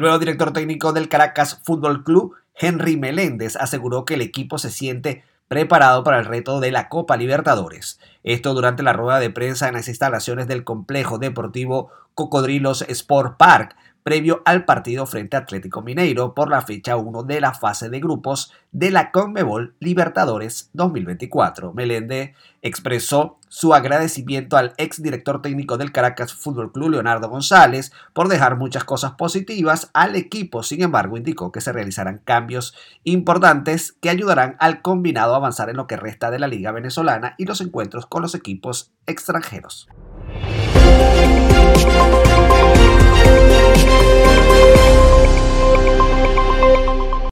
nuevo director técnico del Caracas Fútbol Club, Henry Meléndez, aseguró que el equipo se siente preparado para el reto de la Copa Libertadores. Esto durante la rueda de prensa en las instalaciones del complejo deportivo Cocodrilos Sport Park, previo al partido frente a Atlético Mineiro por la fecha 1 de la fase de grupos de la Conmebol Libertadores 2024. Meléndez expresó su agradecimiento al exdirector técnico del Caracas Fútbol Club, Leonardo González, por dejar muchas cosas positivas al equipo. Sin embargo, indicó que se realizarán cambios importantes que ayudarán al combinado a avanzar en lo que resta de la Liga Venezolana y los encuentros con los equipos extranjeros.